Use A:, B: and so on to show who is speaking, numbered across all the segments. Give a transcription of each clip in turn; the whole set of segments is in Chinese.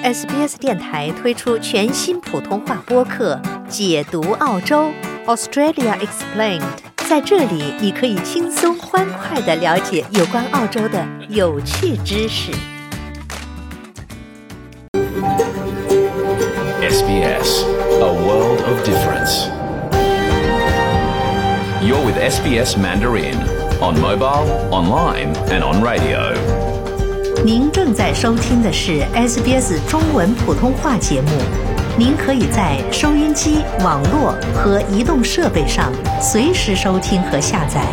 A: SBS 电台推出全新普通话播客解读澳洲 Australia Explained， 在这里你可以轻松欢快地了解有关澳洲的有趣知识。
B: SBS, a world of difference. You're with SBS Mandarin on mobile, online, and on radio.
A: 您正在收听的是 SBS 中文普通话节目，您可以在收音机、网络和移动设备上随时收听和下载。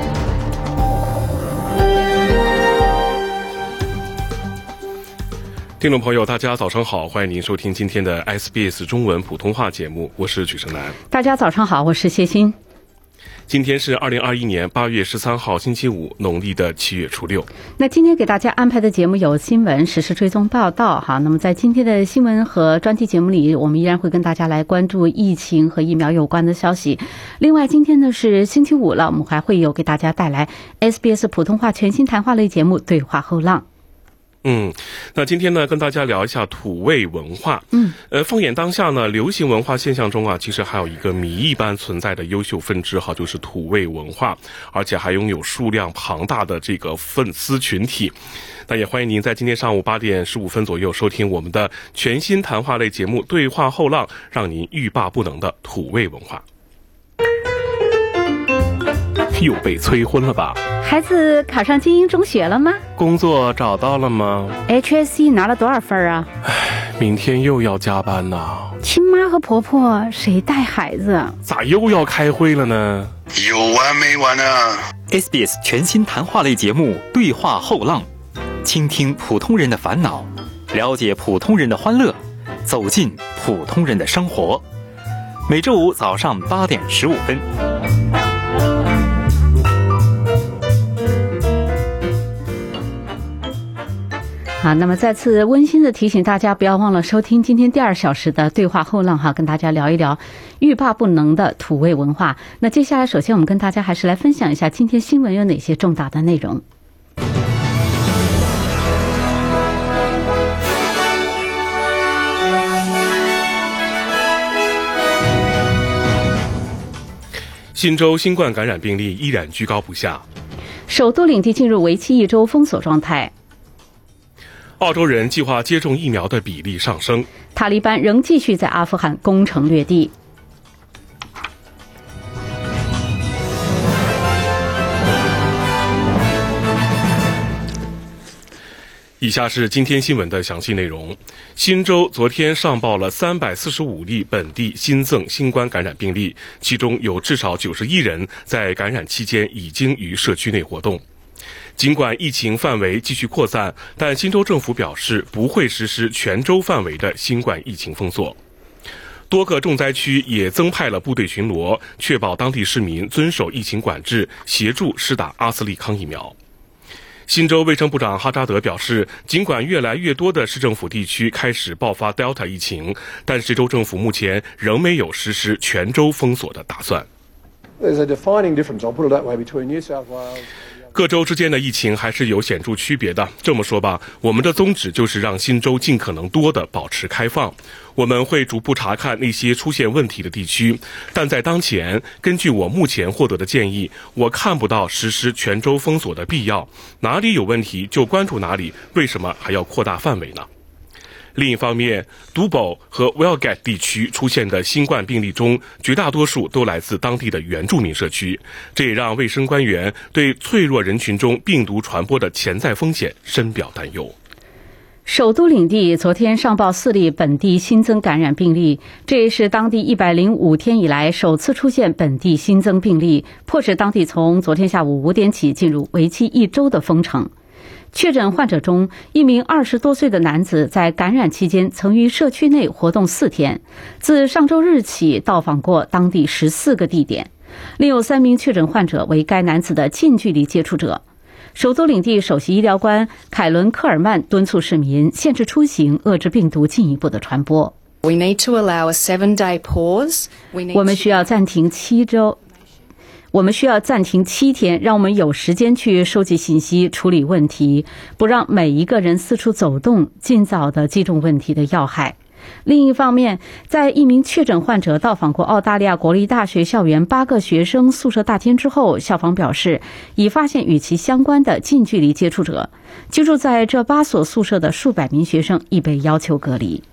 C: 听众朋友，大家早上好，欢迎您收听今天的 SBS 中文普通话节目，我是曲胜南。
D: 大家早上好，我是谢欣。
C: 今天是2021年8月13号星期五，农历的7月初6。
D: 那今天给大家安排的节目有新闻、时事追踪报道哈。那么在今天的新闻和专题节目里，我们依然会跟大家来关注疫情和疫苗有关的消息。另外，今天呢是星期五了，我们还会有给大家带来 SBS 普通话全新谈话类节目《对话后浪》。
C: 那今天呢，跟大家聊一下土味文化。放眼当下呢，流行文化现象中啊，其实还有一个谜一般存在的优秀分支哈，就是土味文化，而且还拥有数量庞大的这个粉丝群体。那也欢迎您在今天上午8点15分左右收听我们的全新谈话类节目《对话后浪》，让您欲罢不能的土味文化。又被催婚了吧？
D: 孩子考上精英中学了吗？
C: 工作找到了吗？
D: HSC 拿了多少分啊？
C: 明天又要加班呐。
D: 亲妈和婆婆谁带孩子？
C: 咋又要开会了呢？
E: 有完没完啊？
F: SBS 全新谈话类节目《对话后浪》，倾听普通人的烦恼，了解普通人的欢乐，走进普通人的生活。每周五早上8点15分。
D: 好，那么再次温馨的提醒大家，不要忘了收听今天第2小时的对话后浪哈，跟大家聊一聊欲罢不能的土味文化。那接下来首先我们跟大家还是来分享一下今天新闻有哪些重大的内容。
C: 新州新冠感染病例依然居高不下，
D: 首都领地进入为期1周封锁状态。
C: 澳洲人计划接种疫苗的比例上升，
D: 塔利班仍继续在阿富汗攻城略地。
C: 以下是今天新闻的详细内容。新州昨天上报了345例本地新增新冠感染病例，其中有至少91人在感染期间已经于社区内活动。尽管疫情范围继续扩散，但新州政府表示不会实施全州范围的新冠疫情封锁。多个重灾区也增派了部队巡逻，确保当地市民遵守疫情管制，协助施打阿斯利康疫苗。新州卫生部长哈扎德表示，尽管越来越多的市政府地区开始爆发 Delta 疫情，但是州政府目前仍没有实施全州封锁的打算。
G: There's a defining difference, I'll put it that way, between New South Wales.
C: 各州之间的疫情还是有显著区别的。这么说吧，我们的宗旨就是让新州尽可能多的保持开放。我们会逐步查看那些出现问题的地区，但在当前，根据我目前获得的建议，我看不到实施全州封锁的必要。哪里有问题就关注哪里，为什么还要扩大范围呢？另一方面，都堡和 Wellgate 地区出现的新冠病例中，绝大多数都来自当地的原住民社区，这也让卫生官员对脆弱人群中病毒传播的潜在风险深表担忧。
D: 首都领地昨天上报4例本地新增感染病例，这也是当地105天以来首次出现本地新增病例，迫使当地从昨天下午5点起进入为期1周的封城。确诊患者中，一名20多岁的男子在感染期间曾于社区内活动4天，自上周日起到访过当地14个地点。另有3名确诊患者为该男子的近距离接触者。首都领地首席医疗官凯伦·科尔曼敦促市民限制出行，遏制病毒进一步的传播。
H: 我们需要暂停7周。
D: 我们需要暂停7天，让我们有时间去收集信息、处理问题，不让每一个人四处走动，尽早地击中问题的要害。另一方面，在一名确诊患者到访过澳大利亚国立大学校园8个学生宿舍大厅之后，校方表示已发现与其相关的近距离接触者。居住在这8所宿舍的数百名学生已被要求隔离。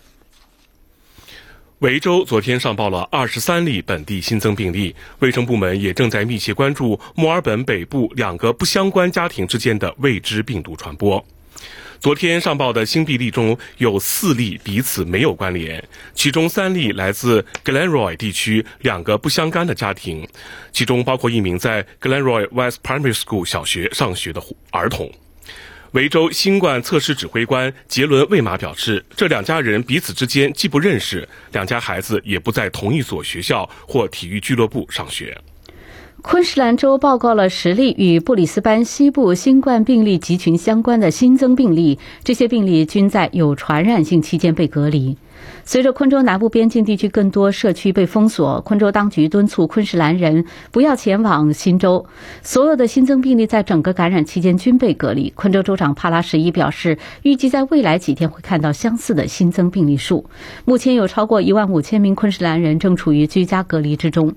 C: 维州昨天上报了23例本地新增病例，卫生部门也正在密切关注墨尔本北部2个不相关家庭之间的未知病毒传播。昨天上报的新病例中有4例彼此没有关联，其中3例来自 Glenroy 地区2个不相干的家庭，其中包括一名在 Glenroy West Primary School 小学上学的儿童。维州新冠测试指挥官杰伦·魏马表示，这2家人彼此之间既不认识，2家孩子也不在同一所学校或体育俱乐部上学。
D: 昆士兰州报告了10例与布里斯班西部新冠病例集群相关的新增病例，这些病例均在有传染性期间被隔离。随着昆州南部边境地区更多社区被封锁，昆州当局敦促昆士兰人不要前往新州。所有的新增病例在整个感染期间均被隔离。昆州州长帕拉什伊表示，预计在未来几天会看到相似的新增病例数。目前有超过15000名昆士兰人正处于居家隔离之中。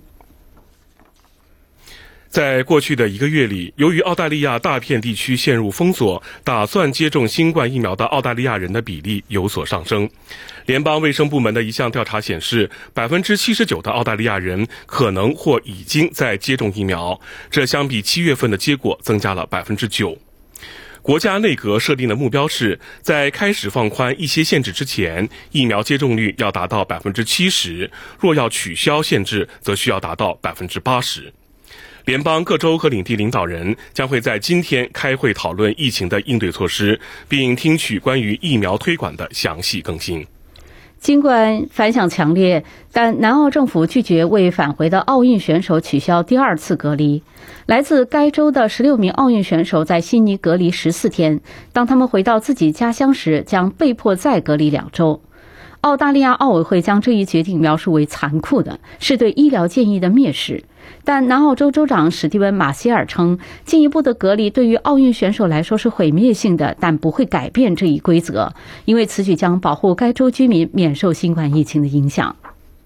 C: 在过去的1个月里，由于澳大利亚大片地区陷入封锁，打算接种新冠疫苗的澳大利亚人的比例有所上升。联邦卫生部门的一项调查显示，79%的澳大利亚人可能或已经在接种疫苗，这相比7月份的结果增加了9%。国家内阁设定的目标是在开始放宽一些限制之前，疫苗接种率要达到70%，若要取消限制，则需要达到80%。联邦各州和领地领导人将会在今天开会讨论疫情的应对措施，并听取关于疫苗推广的详细更新。
D: 尽管反响强烈，但南澳政府拒绝为返回的奥运选手取消第2次隔离。来自该州的16名奥运选手在悉尼隔离14天，当他们回到自己家乡时，将被迫再隔离2周。澳大利亚奥委会将这一决定描述为残酷的，是对医疗建议的蔑视。但南澳州州长史蒂文·马歇尔称，进一步的隔离对于奥运选手来说是毁灭性的，但不会改变这一规则，因为此举将保护该州居民免受新冠疫情的影响。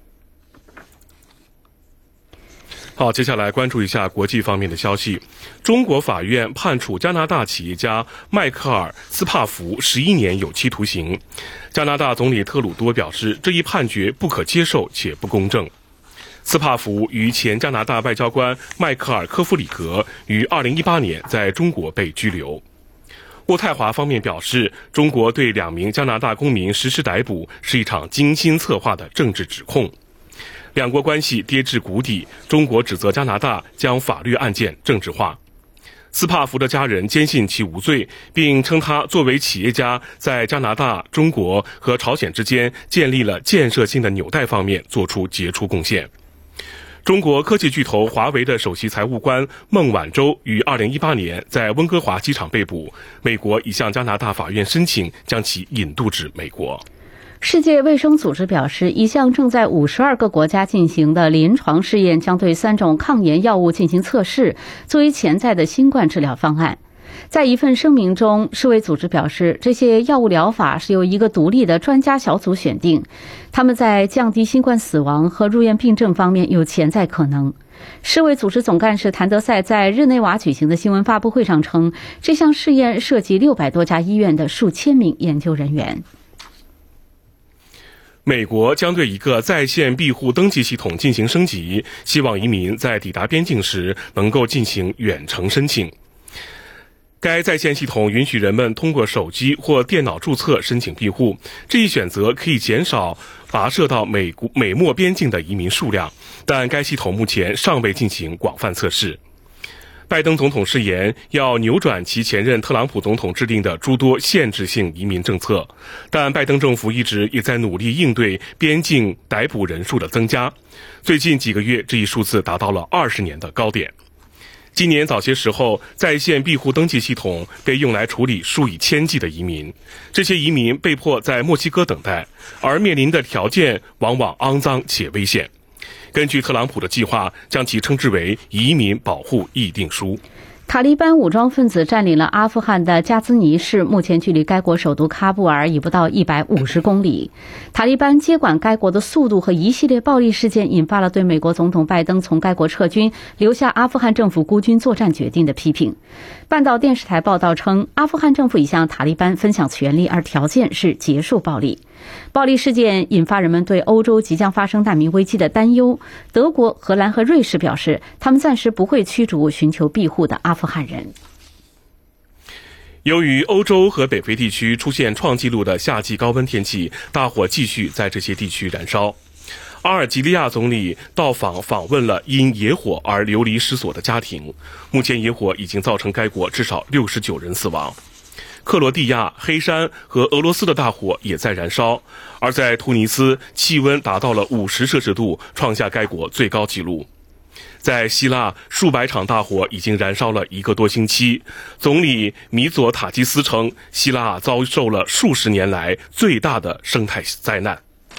C: 好，接下来关注一下国际方面的消息。中国法院判处加拿大企业家迈克尔·斯帕福11年有期徒刑。加拿大总理特鲁多表示，这一判决不可接受且不公正。斯帕福与前加拿大外交官迈克尔·科夫里格于2018年在中国被拘留。渥太华方面表示，中国对2名加拿大公民实施逮捕是一场精心策划的政治指控。2国关系跌至谷底，中国指责加拿大将法律案件政治化。斯帕福的家人坚信其无罪，并称他作为企业家在加拿大、中国和朝鲜之间建立了建设性的纽带方面做出杰出贡献。中国科技巨头华为的首席财务官孟晚舟于2018年在温哥华机场被捕，美国已向加拿大法院申请将其引渡至美国。
D: 世界卫生组织表示，一项正在52个国家进行的临床试验将对3种抗炎药物进行测试，作为潜在的新冠治疗方案。在一份声明中，世卫组织表示，这些药物疗法是由一个独立的专家小组选定，他们在降低新冠死亡和入院病症方面有潜在可能。世卫组织总干事谭德赛在日内瓦举行的新闻发布会上称，这项试验涉及600多家医院的数千名研究人员。
C: 美国将对一个在线庇护登记系统进行升级，希望移民在抵达边境时能够进行远程申请。该在线系统允许人们通过手机或电脑注册申请庇护，这一选择可以减少跋涉到美墨边境的移民数量，但该系统目前尚未进行广泛测试。拜登总统誓言要扭转其前任特朗普总统制定的诸多限制性移民政策，但拜登政府一直也在努力应对边境逮捕人数的增加。最近几个月，这一数字达到了20年的高点。今年早些时候，在线庇护登记系统被用来处理数以千计的移民，这些移民被迫在墨西哥等待，而面临的条件往往肮脏且危险。 根据特朗普的计划，将其称之为移民保护议定书。
D: 塔利班武装分子占领了阿富汗的加兹尼市，目前距离该国首都喀布尔已不到150公里。塔利班接管该国的速度和一系列暴力事件引发了对美国总统拜登从该国撤军、留下阿富汗政府孤军作战决定的批评。半岛电视台报道称，阿富汗政府已向塔利班分享权力，而条件是结束暴力。暴力事件引发人们对欧洲即将发生难民危机的担忧。德国、荷兰和瑞士表示，他们暂时不会驱逐寻求庇护的阿富汗人。
C: 由于欧洲和北非地区出现创纪录的夏季高温天气，大火继续在这些地区燃烧。阿尔及利亚总理到访问了因野火而流离失所的家庭。目前野火已经造成该国至少69人死亡。克罗地亚、黑山和俄罗斯的大火也在燃烧，而在突尼斯，气温达到了50摄氏度，创下该国最高纪录。在希腊，数百场大火已经燃烧了1个多星期。总理米佐塔基斯称，希腊遭受了数十年来最大的生态灾难。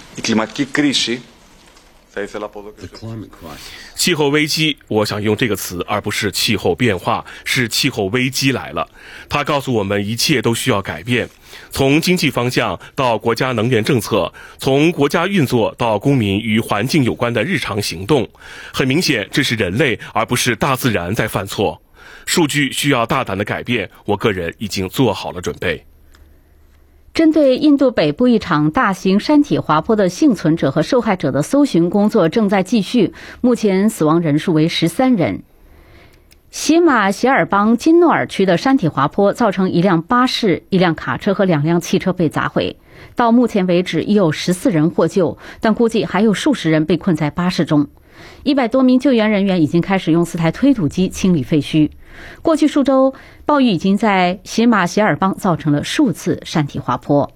C: 气候危机，我想用这个词而不是气候变化，是气候危机来了。它告诉我们一切都需要改变，从经济方向到国家能源政策，从国家运作到公民与环境有关的日常行动。很明显，这是人类而不是大自然在犯错。数据需要大胆的改变，我个人已经做好了准备。
D: 针对印度北部一场大型山体滑坡的幸存者和受害者的搜寻工作正在继续，目前死亡人数为13人。喜马偕尔邦金诺尔区的山体滑坡造成一辆巴士、一辆卡车和2辆汽车被砸毁。到目前为止，已有14人获救，但估计还有数十人被困在巴士中。100多名救援人员已经开始用4台推土机清理废墟。过去数周，暴雨已经在喜马偕尔邦造成了数次山体滑坡。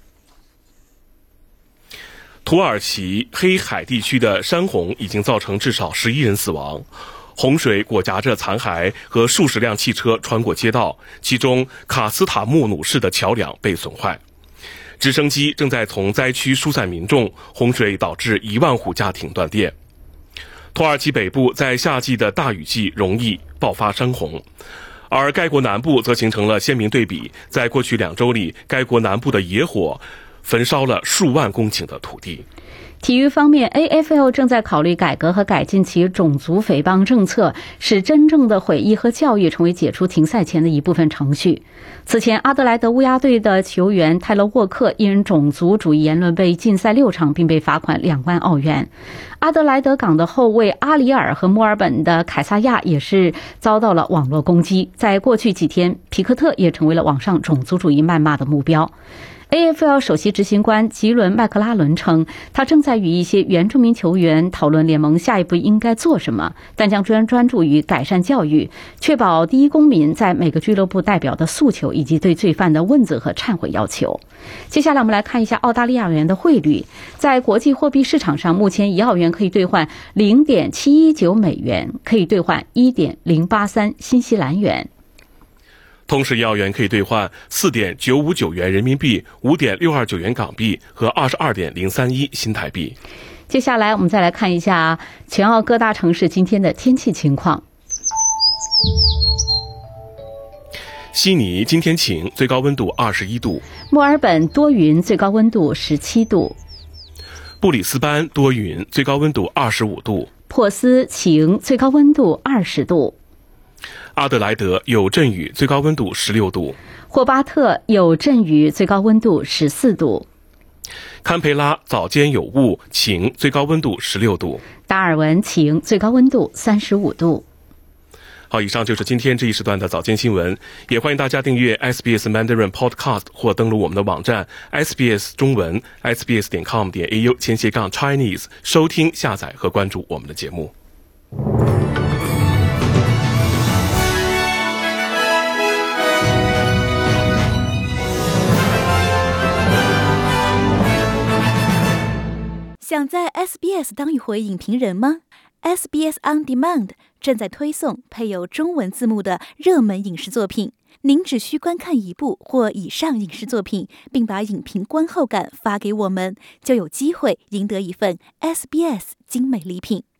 C: 土耳其黑海地区的山洪已经造成至少11人死亡，洪水裹挟着残骸和数十辆汽车穿过街道，其中卡斯塔穆努市的桥梁被损坏。直升机正在从灾区疏散民众，洪水导致1万户家庭断电。土耳其北部在夏季的大雨季容易爆发山洪，而该国南部则形成了鲜明对比。在过去2周里，该国南部的野火焚烧了数万公顷的土地。
D: 体育方面 ，AFL 正在考虑改革和改进其种族诽谤政策，使真正的悔意和教育成为解除停赛前的一部分程序。此前，阿德莱德乌鸦队的球员泰勒·沃克因种族主义言论被禁赛6场，并被罚款2万澳元。阿德莱德港的后卫阿里尔和墨尔本的凯撒亚也是遭到了网络攻击。在过去几天，皮克特也成为了网上种族主义谩骂的目标。AFL 首席执行官吉伦·麦克拉伦称，他正在与一些原住民球员讨论联盟下一步应该做什么，但将专注于改善教育，确保第一公民在每个俱乐部代表的诉求，以及对罪犯的问责和忏悔要求。接下来我们来看一下澳大利亚元的汇率。在国际货币市场上，目前1澳元可以兑换 0.719 美元，可以兑换 1.083 新西兰元。
C: 同时，1澳元可以兑换 4.959 元人民币、5.629元港币和 22.031 新台币。
D: 接下来我们再来看一下全澳各大城市今天的天气情况。
C: 悉尼今天晴，最高温度21度；
D: 墨尔本多云，最高温度17度；
C: 布里斯班多云，最高温度25度；
D: 珀斯晴，最高温度20度；
C: 阿德莱德有阵雨，最高温度16度；
D: 霍巴特有阵雨，最高温度14度；
C: 堪培拉早间有雾，晴，最高温度16度；
D: 达尔文晴，最高温度35度。
C: 好，以上就是今天这一时段的早间新闻，也欢迎大家订阅 SBS Mandarin Podcast 或登录我们的网站 SBS 中文 sbs.com.au/Chinese 收听、下载和关注我们的节目。
H: 想在 SBS 当一回影评人吗？ SBS On Demand 正在推送配有中文字幕的热门影视作品， 您只需观看一部或以上影视作品，并把影评观后感发给我们，就有机会赢得一份 SBS 精美礼品。